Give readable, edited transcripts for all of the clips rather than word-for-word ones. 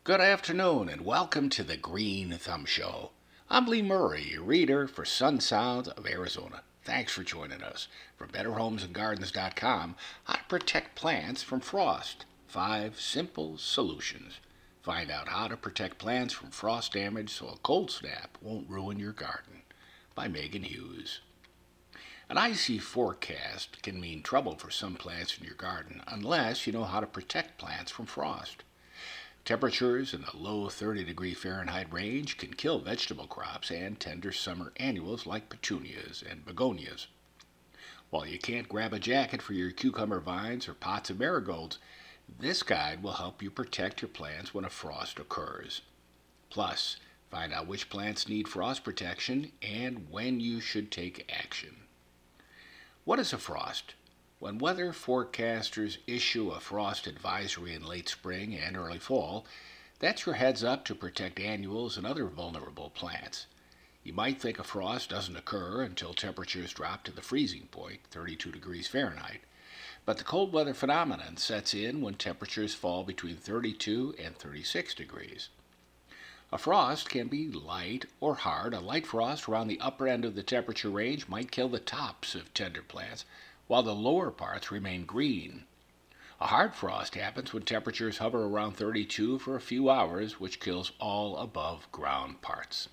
Good afternoon and welcome to the Green Thumb Show. I'm Lee Murray, your reader for Sun Sounds of Arizona. Thanks for joining us. From BetterHomesAndGardens.com, how to protect plants from frost. 5 simple solutions. Find out how to protect plants from frost damage so a cold snap won't ruin your garden. By Megan Hughes. An icy forecast can mean trouble for some plants in your garden unless you know how to protect plants from frost. Temperatures in the low 30-degree Fahrenheit range can kill vegetable crops and tender summer annuals like petunias and begonias. While you can't grab a jacket for your cucumber vines or pots of marigolds, this guide will help you protect your plants when a frost occurs. Plus, find out which plants need frost protection and when you should take action. What is a frost? When weather forecasters issue a frost advisory in late spring and early fall, that's your heads up to protect annuals and other vulnerable plants. You might think a frost doesn't occur until temperatures drop to the freezing point, 32 degrees Fahrenheit. But the cold weather phenomenon sets in when temperatures fall between 32 and 36 degrees. A frost can be light or hard. A light frost around the upper end of the temperature range might kill the tops of tender plants, while the lower parts remain green. A hard frost happens when temperatures hover around 32 for a few hours, which kills all above ground parts.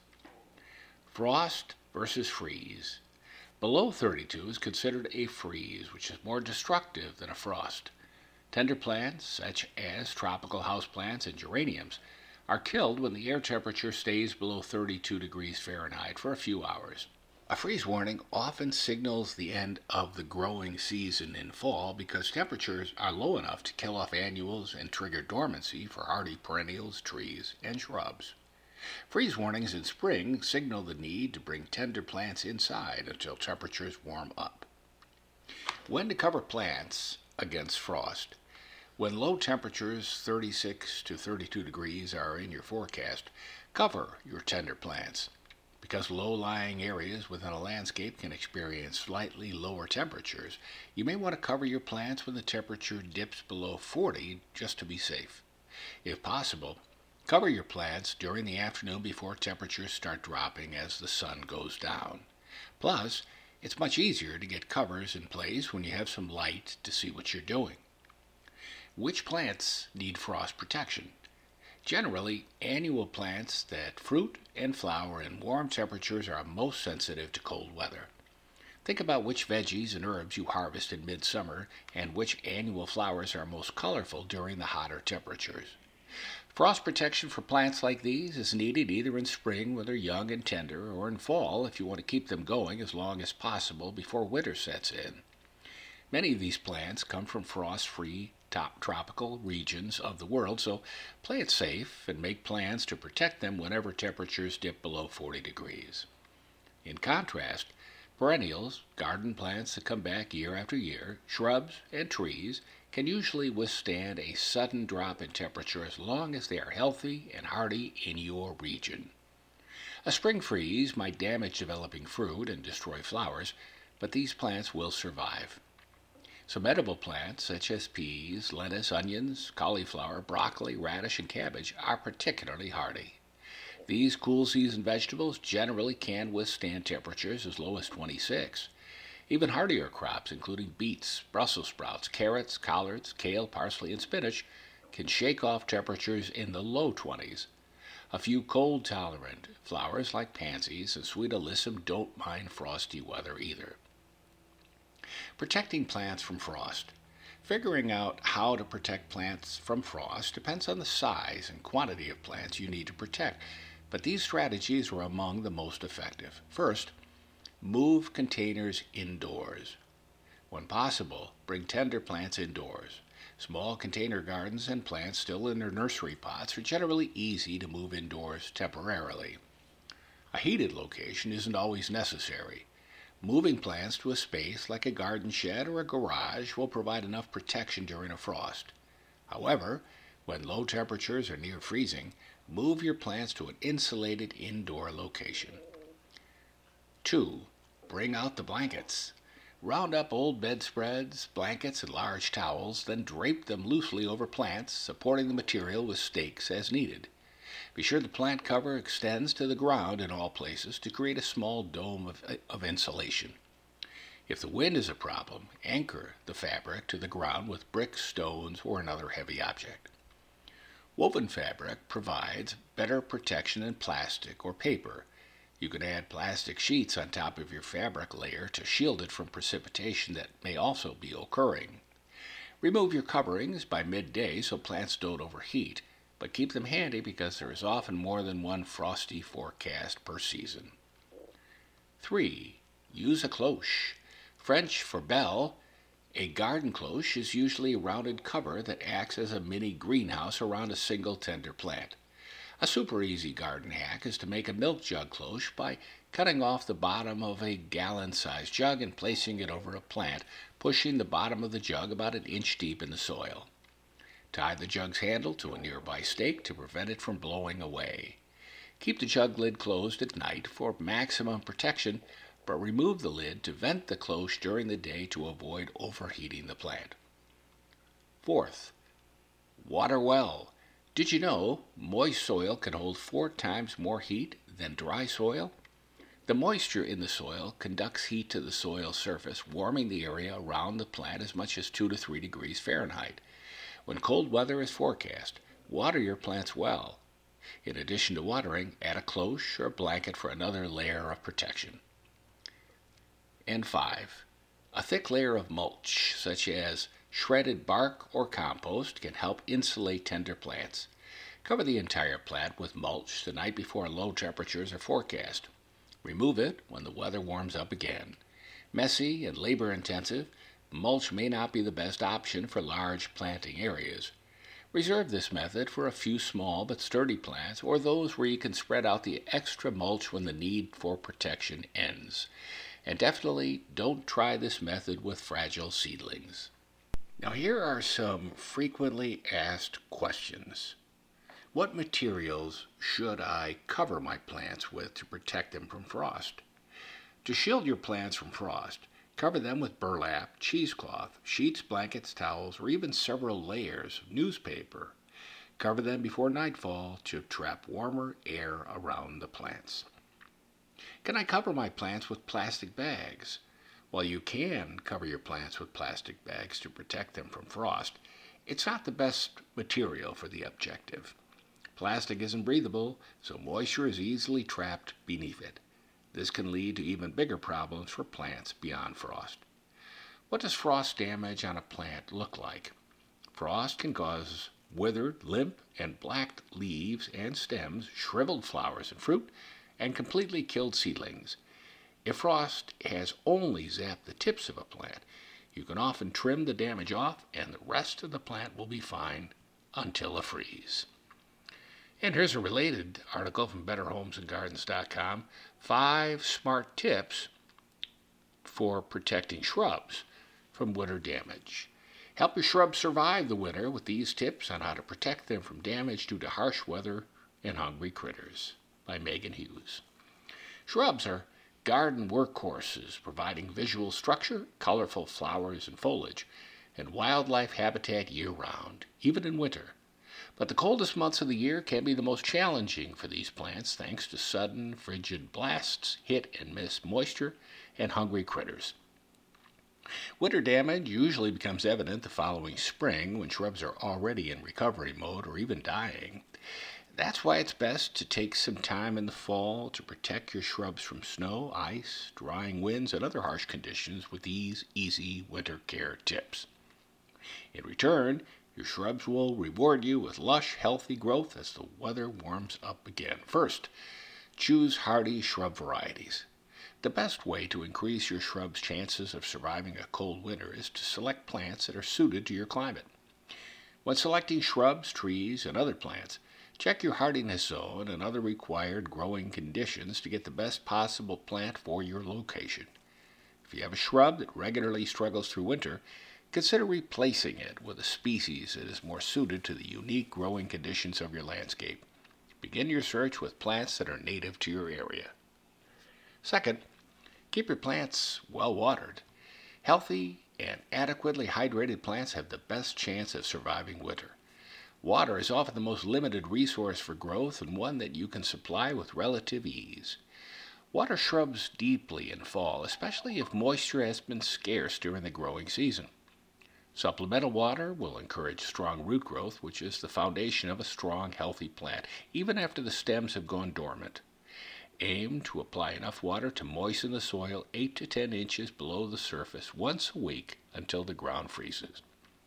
Frost versus freeze. Below 32 is considered a freeze, which is more destructive than a frost. Tender plants, such as tropical houseplants and geraniums, are killed when the air temperature stays below 32 degrees Fahrenheit for a few hours. A freeze warning often signals the end of the growing season in fall because temperatures are low enough to kill off annuals and trigger dormancy for hardy perennials, trees, and shrubs. Freeze warnings in spring signal the need to bring tender plants inside until temperatures warm up. When to cover plants against frost. When low temperatures, 36 to 32 degrees, are in your forecast, cover your tender plants. Because low-lying areas within a landscape can experience slightly lower temperatures, you may want to cover your plants when the temperature dips below 40 just to be safe. If possible, cover your plants during the afternoon before temperatures start dropping as the sun goes down. Plus, it's much easier to get covers in place when you have some light to see what you're doing. Which plants need frost protection? Generally, annual plants that fruit and flower in warm temperatures are most sensitive to cold weather. Think about which veggies and herbs you harvest in midsummer and which annual flowers are most colorful during the hotter temperatures. Frost protection for plants like these is needed either in spring when they're young and tender or in fall if you want to keep them going as long as possible before winter sets in. Many of these plants come from frost-free tropical regions of the world, so play it safe and make plans to protect them whenever temperatures dip below 40 degrees. In contrast, perennials, garden plants that come back year after year, shrubs, and trees can usually withstand a sudden drop in temperature as long as they are healthy and hardy in your region. A spring freeze might damage developing fruit and destroy flowers, but these plants will survive. Some edible plants, such as peas, lettuce, onions, cauliflower, broccoli, radish, and cabbage, are particularly hardy. These cool season vegetables generally can withstand temperatures as low as 26. Even hardier crops, including beets, Brussels sprouts, carrots, collards, kale, parsley, and spinach, can shake off temperatures in the low 20s. A few cold-tolerant flowers like pansies and sweet alyssum don't mind frosty weather either. Protecting plants from frost. Figuring out how to protect plants from frost depends on the size and quantity of plants you need to protect, but these strategies are among the most effective. First, move containers indoors. When possible, bring tender plants indoors. Small container gardens and plants still in their nursery pots are generally easy to move indoors temporarily. A heated location isn't always necessary. Moving plants to a space like a garden shed or a garage will provide enough protection during a frost. However, when low temperatures are near freezing, move your plants to an insulated indoor location. 2. Bring out the blankets. Round up old bedspreads, blankets, and large towels, then drape them loosely over plants, supporting the material with stakes as needed. Be sure the plant cover extends to the ground in all places to create a small dome of insulation. If the wind is a problem, anchor the fabric to the ground with bricks, stones, or another heavy object. Woven fabric provides better protection than plastic or paper. You can add plastic sheets on top of your fabric layer to shield it from precipitation that may also be occurring. Remove your coverings by midday so plants don't overheat, but keep them handy because there is often more than one frosty forecast per season. 3. Use a cloche. French for belle. A garden cloche is usually a rounded cover that acts as a mini greenhouse around a single tender plant. A super easy garden hack is to make a milk jug cloche by cutting off the bottom of a gallon-sized jug and placing it over a plant, pushing the bottom of the jug about an inch deep in the soil. Tie the jug's handle to a nearby stake to prevent it from blowing away. Keep the jug lid closed at night for maximum protection, but remove the lid to vent the cloche during the day to avoid overheating the plant. 4th, water well. Did you know moist soil can hold 4 times more heat than dry soil? The moisture in the soil conducts heat to the soil surface, warming the area around the plant as much as 2 to 3 degrees Fahrenheit. When cold weather is forecast, water your plants well. In addition to watering, add a cloche or a blanket for another layer of protection. And 5. A thick layer of mulch, such as shredded bark or compost, can help insulate tender plants. Cover the entire plant with mulch the night before low temperatures are forecast. Remove it when the weather warms up again. Messy and labor-intensive, mulch may not be the best option for large planting areas. Reserve this method for a few small but sturdy plants or those where you can spread out the extra mulch when the need for protection ends. And definitely don't try this method with fragile seedlings. Now here are some frequently asked questions. What materials should I cover my plants with to protect them from frost? To shield your plants from frost, cover them with burlap, cheesecloth, sheets, blankets, towels, or even several layers of newspaper. Cover them before nightfall to trap warmer air around the plants. Can I cover my plants with plastic bags? While you can cover your plants with plastic bags to protect them from frost, it's not the best material for the objective. Plastic isn't breathable, so moisture is easily trapped beneath it. This can lead to even bigger problems for plants beyond frost. What does frost damage on a plant look like? Frost can cause withered, limp, and black leaves and stems, shriveled flowers and fruit, and completely killed seedlings. If frost has only zapped the tips of a plant, you can often trim the damage off and the rest of the plant will be fine until a freeze. And here's a related article from BetterHomesAndGardens.com, 5 smart tips for protecting shrubs from winter damage. Help your shrubs survive the winter with these tips on how to protect them from damage due to harsh weather and hungry critters, by Megan Hughes. Shrubs are garden workhorses, providing visual structure, colorful flowers and foliage, and wildlife habitat year-round, even in winter. But the coldest months of the year can be the most challenging for these plants thanks to sudden, frigid blasts, hit-and-miss moisture, and hungry critters. Winter damage usually becomes evident the following spring when shrubs are already in recovery mode or even dying. That's why it's best to take some time in the fall to protect your shrubs from snow, ice, drying winds, and other harsh conditions with these easy winter care tips. In return, your shrubs will reward you with lush, healthy growth as the weather warms up again. First, choose hardy shrub varieties. The best way to increase your shrub's chances of surviving a cold winter is to select plants that are suited to your climate. When selecting shrubs, trees, and other plants, check your hardiness zone and other required growing conditions to get the best possible plant for your location. If you have a shrub that regularly struggles through winter, consider replacing it with a species that is more suited to the unique growing conditions of your landscape. Begin your search with plants that are native to your area. Second, keep your plants well watered. Healthy and adequately hydrated plants have the best chance of surviving winter. Water is often the most limited resource for growth and one that you can supply with relative ease. Water shrubs deeply in fall, especially if moisture has been scarce during the growing season. Supplemental water will encourage strong root growth, which is the foundation of a strong, healthy plant, even after the stems have gone dormant. Aim to apply enough water to moisten the soil 8 to 10 inches below the surface once a week until the ground freezes.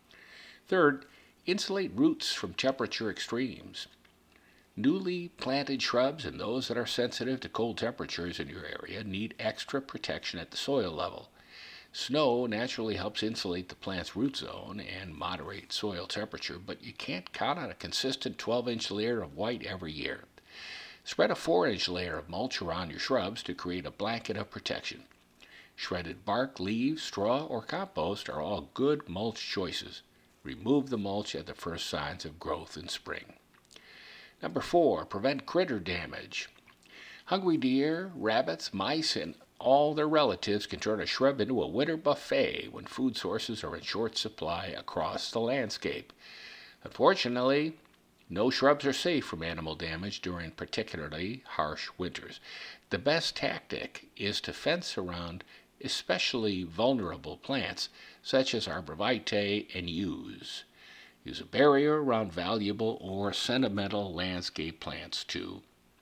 Third, insulate roots from temperature extremes. Newly planted shrubs and those that are sensitive to cold temperatures in your area need extra protection at the soil level. Snow naturally helps insulate the plant's root zone and moderate soil temperature, but you can't count on a consistent 12-inch layer of white every year. Spread a 4-inch layer of mulch around your shrubs to create a blanket of protection. Shredded bark, leaves, straw, or compost are all good mulch choices. Remove the mulch at the first signs of growth in spring. Number 4, prevent critter damage. Hungry deer, rabbits, mice, and all their relatives can turn a shrub into a winter buffet when food sources are in short supply across the landscape. Unfortunately, no shrubs are safe from animal damage during particularly harsh winters. The best tactic is to fence around especially vulnerable plants such as arborvitae and yews. Use a barrier around valuable or sentimental landscape plants too.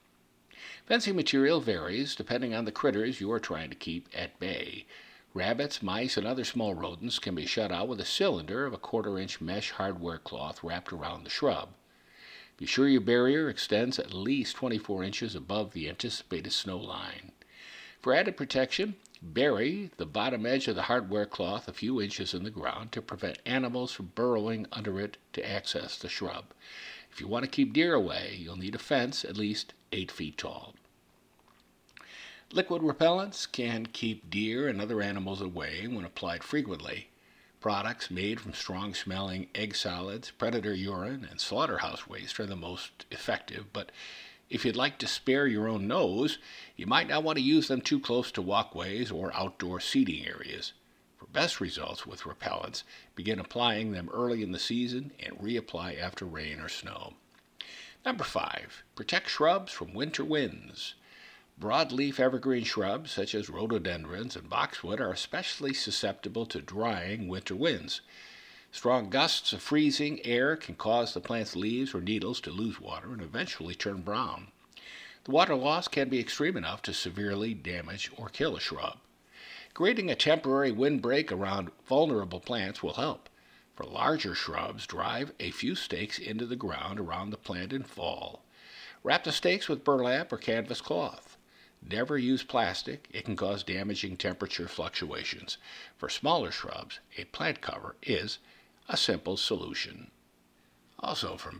Fencing material varies depending on the critters you are trying to keep at bay. Rabbits, mice, and other small rodents can be shut out with a cylinder of a 1/4-inch mesh hardware cloth wrapped around the shrub. Be sure your barrier extends at least 24 inches above the anticipated snow line. For added protection, bury the bottom edge of the hardware cloth a few inches in the ground to prevent animals from burrowing under it to access the shrub. If you want to keep deer away, you'll need a fence at least 8 feet tall. Liquid repellents can keep deer and other animals away when applied frequently. Products made from strong-smelling egg solids, predator urine, and slaughterhouse waste are the most effective, but if you'd like to spare your own nose, you might not want to use them too close to walkways or outdoor seating areas. For best results with repellents, begin applying them early in the season and reapply after rain or snow. Number 5, protect shrubs from winter winds. Broadleaf evergreen shrubs such as rhododendrons and boxwood are especially susceptible to drying winter winds. Strong gusts of freezing air can cause the plant's leaves or needles to lose water and eventually turn brown. The water loss can be extreme enough to severely damage or kill a shrub. Creating a temporary windbreak around vulnerable plants will help. For larger shrubs, drive a few stakes into the ground around the plant in fall. Wrap the stakes with burlap or canvas cloth. Never use plastic. It can cause damaging temperature fluctuations. For smaller shrubs, a plant cover is a simple solution. Also from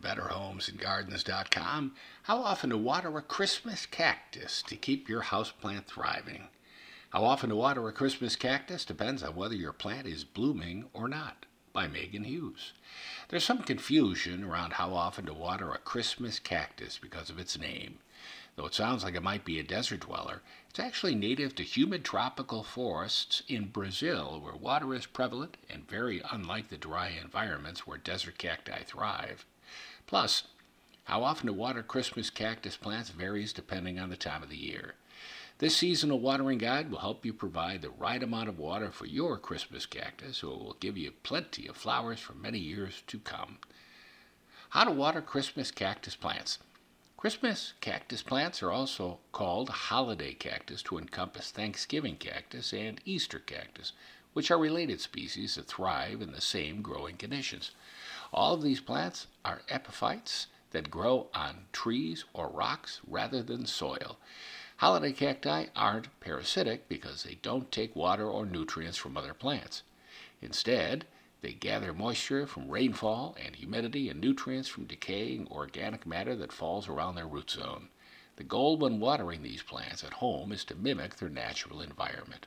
BetterHomesAndGardens.com, how often to water a Christmas cactus to keep your houseplant thriving. How often to water a Christmas cactus depends on whether your plant is blooming or not, by Megan Hughes. There's some confusion around how often to water a Christmas cactus because of its name. Though it sounds like it might be a desert dweller, it's actually native to humid tropical forests in Brazil, where water is prevalent and very unlike the dry environments where desert cacti thrive. Plus, how often to water Christmas cactus plants varies depending on the time of the year. This seasonal watering guide will help you provide the right amount of water for your Christmas cactus, so it will give you plenty of flowers for many years to come. How to water Christmas cactus plants. Christmas cactus plants are also called holiday cactus to encompass Thanksgiving cactus and Easter cactus, which are related species that thrive in the same growing conditions. All of these plants are epiphytes that grow on trees or rocks rather than soil. Holiday cacti aren't parasitic because they don't take water or nutrients from other plants. Instead, they gather moisture from rainfall and humidity and nutrients from decaying organic matter that falls around their root zone. The goal when watering these plants at home is to mimic their natural environment.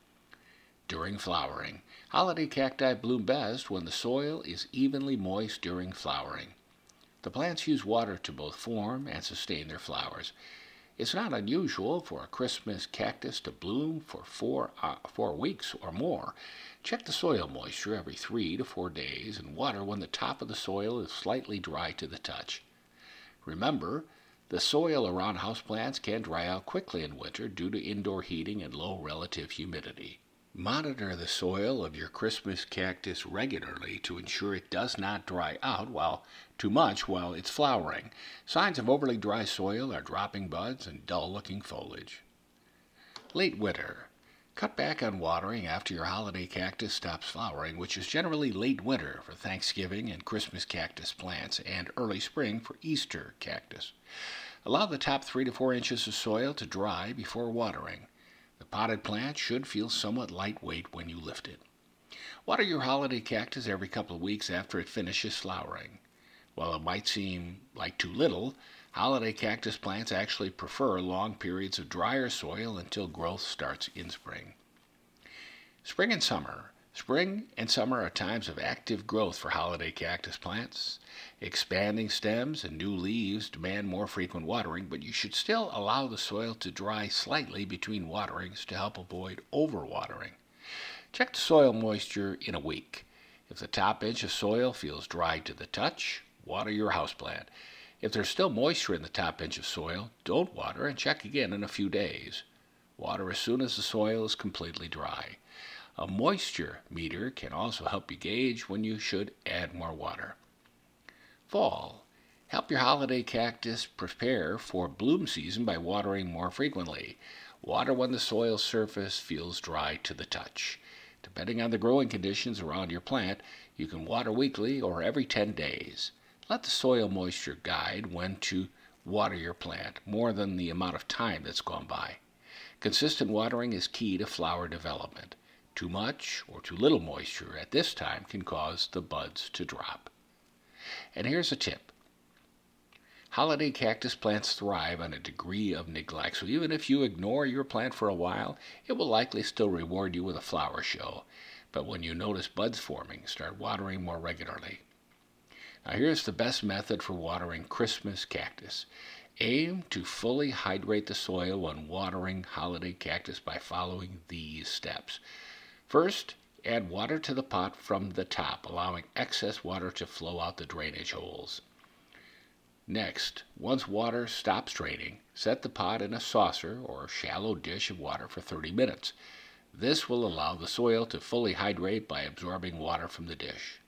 During flowering, holiday cacti bloom best when the soil is evenly moist during flowering. The plants use water to both form and sustain their flowers. It's not unusual for a Christmas cactus to bloom for 4 weeks or more. Check the soil moisture every 3 to 4 days and water when the top of the soil is slightly dry to the touch. Remember, the soil around houseplants can dry out quickly in winter due to indoor heating and low relative humidity. Monitor the soil of your Christmas cactus regularly to ensure it does not dry out too much while it's flowering. Signs of overly dry soil are dropping buds and dull-looking foliage. Late winter. Cut back on watering after your holiday cactus stops flowering, which is generally late winter for Thanksgiving and Christmas cactus plants and early spring for Easter cactus. Allow the top 3 to 4 inches of soil to dry before watering. The potted plant should feel somewhat lightweight when you lift it. Water your holiday cactus every couple of weeks after it finishes flowering. While it might seem like too little, holiday cactus plants actually prefer long periods of drier soil until growth starts in spring. Spring and summer. Spring and summer are times of active growth for holiday cactus plants. Expanding stems and new leaves demand more frequent watering, but you should still allow the soil to dry slightly between waterings to help avoid overwatering. Check the soil moisture in a week. If the top inch of soil feels dry to the touch, water your houseplant. If there's still moisture in the top inch of soil, don't water and check again in a few days. Water as soon as the soil is completely dry. A moisture meter can also help you gauge when you should add more water. Fall. Help your holiday cactus prepare for bloom season by watering more frequently. Water when the soil surface feels dry to the touch. Depending on the growing conditions around your plant, you can water weekly or every 10 days. Let the soil moisture guide when to water your plant more than the amount of time that's gone by. Consistent watering is key to flower development. Too much or too little moisture at this time can cause the buds to drop. And here's a tip. Holiday cactus plants thrive on a degree of neglect, so even if you ignore your plant for a while, it will likely still reward you with a flower show. But when you notice buds forming, start watering more regularly. Now here's the best method for watering Christmas cactus. Aim to fully hydrate the soil when watering holiday cactus by following these steps. First, add water to the pot from the top, allowing excess water to flow out the drainage holes. Next, once water stops draining, set the pot in a saucer or shallow dish of water for 30 minutes. This will allow the soil to fully hydrate by absorbing water from the dish.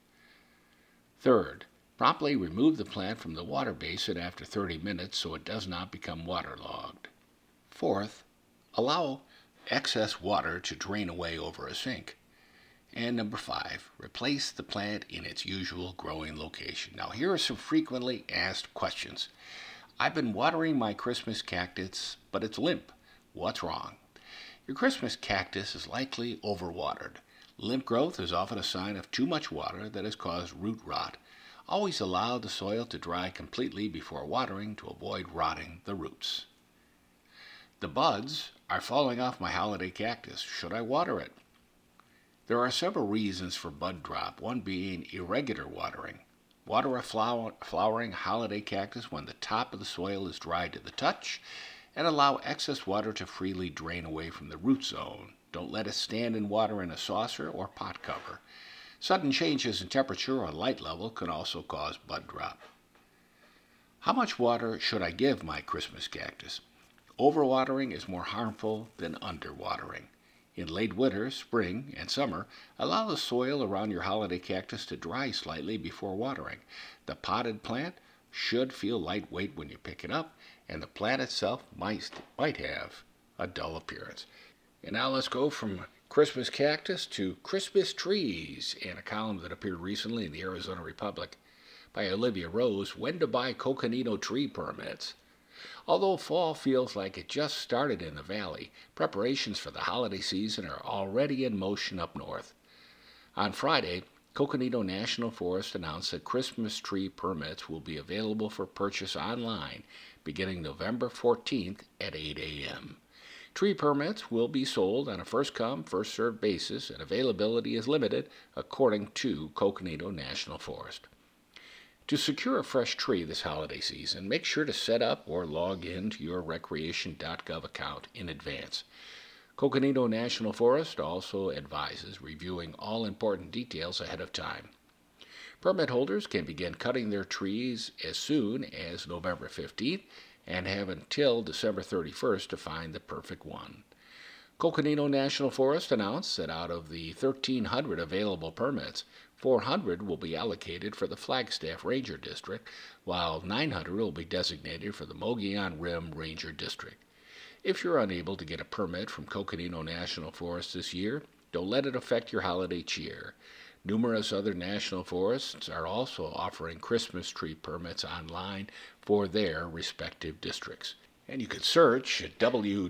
Third, promptly remove the plant from the water basin after 30 minutes so it does not become waterlogged. Fourth, allow excess water to drain away over a sink. And number 5, replace the plant in its usual growing location. Now here are some frequently asked questions. I've been watering my Christmas cactus, but it's limp. What's wrong? Your Christmas cactus is likely overwatered. Limp growth is often a sign of too much water that has caused root rot. Always allow the soil to dry completely before watering to avoid rotting the roots. The buds are falling off my holiday cactus. Should I water it? There are several reasons for bud drop, one being irregular watering. Water a flowering holiday cactus when the top of the soil is dry to the touch, and allow excess water to freely drain away from the root zone. Don't let it stand in water in a saucer or pot cover. Sudden changes in temperature or light level can also cause bud drop. How much water should I give my Christmas cactus? Overwatering is more harmful than underwatering. In late winter, spring, and summer, allow the soil around your holiday cactus to dry slightly before watering. The potted plant should feel lightweight when you pick it up, and the plant itself might have a dull appearance. And now let's go from Christmas cactus to Christmas trees, in a column that appeared recently in the Arizona Republic by Olivia Rose, When to Buy Coconino Tree Permits. Although fall feels like it just started in the valley, preparations for the holiday season are already in motion up north. On Friday, Coconino National Forest announced that Christmas tree permits will be available for purchase online beginning November 14th at 8 a.m. Tree permits will be sold on a first-come, first-served basis, and availability is limited according to Coconino National Forest. To secure a fresh tree this holiday season, make sure to set up or log in to your recreation.gov account in advance. Coconino National Forest also advises reviewing all important details ahead of time. Permit holders can begin cutting their trees as soon as November 15th and have until December 31st to find the perfect one. Coconino National Forest announced that out of the 1,300 available permits, 400 will be allocated for the Flagstaff Ranger District, while 900 will be designated for the Mogollon Rim Ranger District. If you're unable to get a permit from Coconino National Forest this year, don't let it affect your holiday cheer. Numerous other national forests are also offering Christmas tree permits online for their respective districts. And you can search at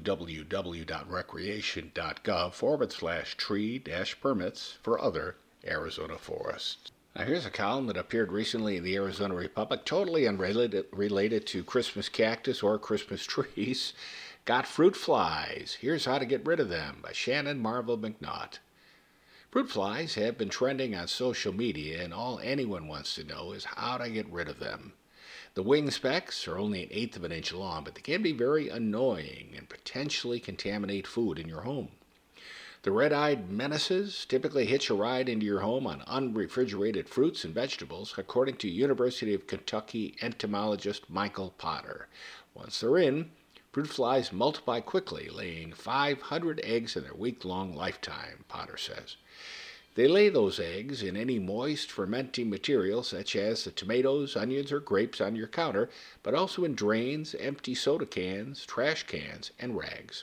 www.recreation.gov/tree-permits for other Arizona forests. Now here's a column that appeared recently in the Arizona Republic, totally unrelated to Christmas cactus or Christmas trees. Got fruit flies. Here's how to get rid of them by Shannon Marvel McNaught. Fruit flies have been trending on social media, and all anyone wants to know is how to get rid of them. The wing specks are only 1/8 of an inch long, but they can be very annoying and potentially contaminate food in your home. The red-eyed menaces typically hitch a ride into your home on unrefrigerated fruits and vegetables, according to University of Kentucky entomologist Michael Potter. Once they're in, fruit flies multiply quickly, laying 500 eggs in their week-long lifetime, Potter says. They lay those eggs in any moist, fermenting material such as the tomatoes, onions, or grapes on your counter, but also in drains, empty soda cans, trash cans, and rags.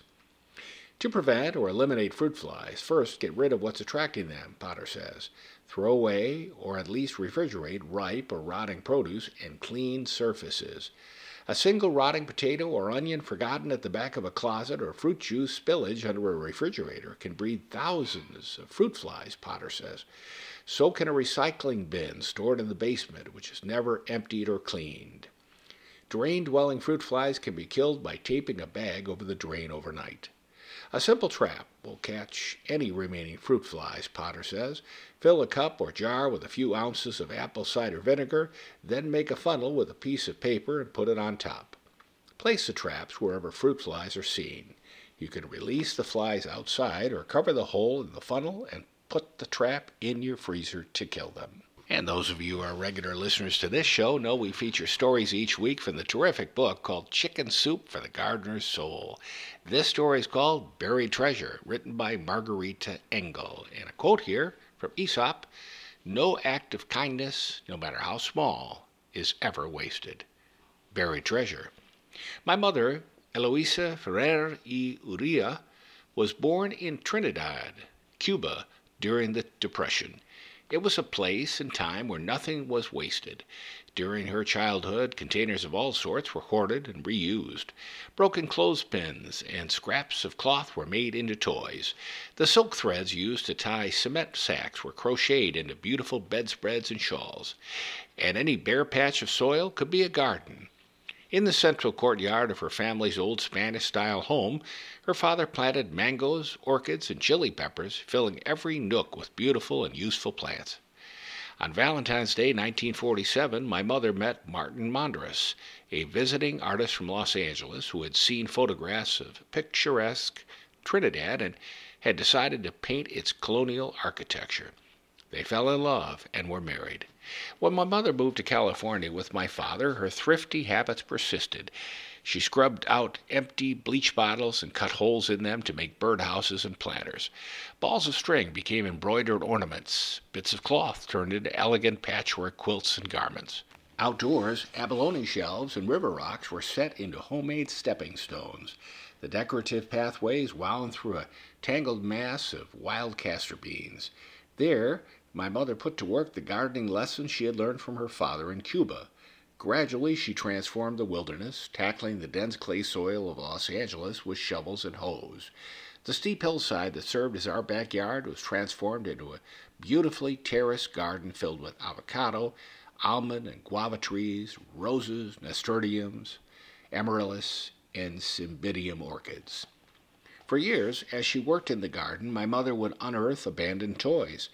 To prevent or eliminate fruit flies, first get rid of what's attracting them, Potter says. Throw away or at least refrigerate ripe or rotting produce and clean surfaces. A single rotting potato or onion forgotten at the back of a closet or fruit juice spillage under a refrigerator can breed thousands of fruit flies, Potter says. So can a recycling bin stored in the basement, which is never emptied or cleaned. Drain-dwelling fruit flies can be killed by taping a bag over the drain overnight. A simple trap will catch any remaining fruit flies, Potter says. Fill a cup or jar with a few ounces of apple cider vinegar, then make a funnel with a piece of paper and put it on top. Place the traps wherever fruit flies are seen. You can release the flies outside or cover the hole in the funnel and put the trap in your freezer to kill them. And those of you who are regular listeners to this show know we feature stories each week from the terrific book called Chicken Soup for the Gardener's Soul. This story is called Buried Treasure, written by Margarita Engel. And a quote here from Aesop: "No act of kindness, no matter how small, is ever wasted." Buried treasure. My mother, Eloisa Ferrer y Uria, was born in Trinidad, Cuba, during the Depression. It was a place and time where nothing was wasted. During her childhood, containers of all sorts were hoarded and reused. Broken clothespins and scraps of cloth were made into toys. The silk threads used to tie cement sacks were crocheted into beautiful bedspreads and shawls. And any bare patch of soil could be a garden. In the central courtyard of her family's old Spanish-style home, her father planted mangoes, orchids, and chili peppers, filling every nook with beautiful and useful plants. On Valentine's Day 1947, my mother met Martin Mondras, a visiting artist from Los Angeles who had seen photographs of picturesque Trinidad and had decided to paint its colonial architecture. They fell in love and were married. When my mother moved to California with my father, her thrifty habits persisted. She scrubbed out empty bleach bottles and cut holes in them to make birdhouses and planters. Balls of string became embroidered ornaments. Bits of cloth turned into elegant patchwork quilts and garments. Outdoors, abalone shelves and river rocks were set into homemade stepping stones. The decorative pathways wound through a tangled mass of wild castor beans. There, my mother put to work the gardening lessons she had learned from her father in Cuba. Gradually, she transformed the wilderness, tackling the dense clay soil of Los Angeles with shovels and hoes. The steep hillside that served as our backyard was transformed into a beautifully terraced garden filled with avocado, almond and guava trees, roses, nasturtiums, amaryllis, and cymbidium orchids. For years, as she worked in the garden, my mother would unearth abandoned toys.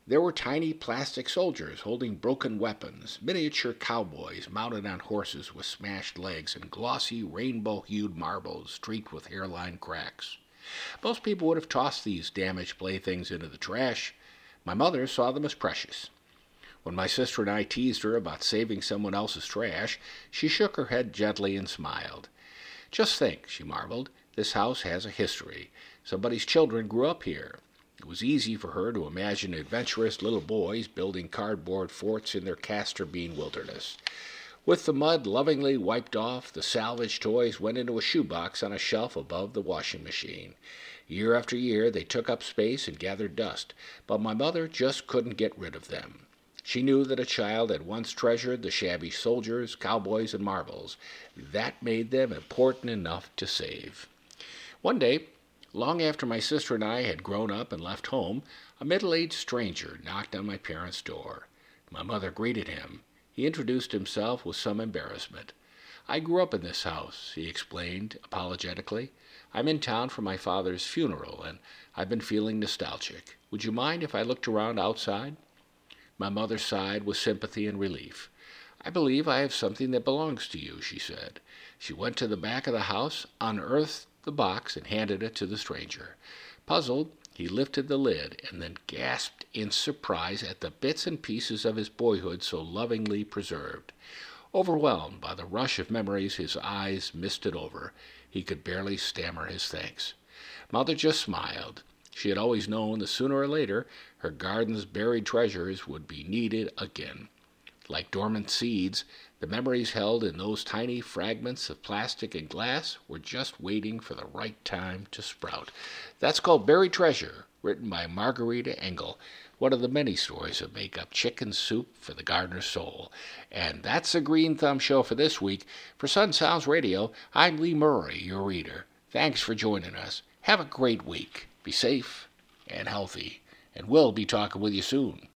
There were tiny plastic soldiers holding broken weapons, miniature cowboys mounted on horses with smashed legs, and glossy rainbow-hued marbles streaked with hairline cracks. Most people would have tossed these damaged playthings into the trash. My mother saw them as precious. When my sister and I teased her about saving someone else's trash, she shook her head gently and smiled. Just think, she marveled, this house has a history. Somebody's children grew up here. It was easy for her to imagine adventurous little boys building cardboard forts in their castor bean wilderness. With the mud lovingly wiped off, the salvaged toys went into a shoebox on a shelf above the washing machine. Year after year they took up space and gathered dust, but my mother just couldn't get rid of them. She knew that a child had once treasured the shabby soldiers, cowboys, and marbles. That made them important enough to save. One day, long after my sister and I had grown up and left home, a middle-aged stranger knocked on my parents' door. My mother greeted him. He introduced himself with some embarrassment. "I grew up in this house," he explained apologetically. "I'm in town for my father's funeral, and I've been feeling nostalgic. Would you mind if I looked around outside?" My mother sighed with sympathy and relief. "I believe I have something that belongs to you," she said. She went to the back of the house, unearthed the box, and handed it to the stranger. Puzzled, he lifted the lid and then gasped in surprise at the bits and pieces of his boyhood so lovingly preserved. Overwhelmed by the rush of memories, his eyes misted over. He could barely stammer his thanks. Mother just smiled. She had always known that sooner or later her garden's buried treasures would be needed again. Like dormant seeds, the memories held in those tiny fragments of plastic and glass were just waiting for the right time to sprout. That's called Buried Treasure, written by Margarita Engel, one of the many stories that make up Chicken Soup for the Gardener's Soul. And that's the Green Thumb Show for this week. For Sun Sounds Radio, I'm Lee Murray, your reader. Thanks for joining us. Have a great week. Be safe and healthy, and we'll be talking with you soon.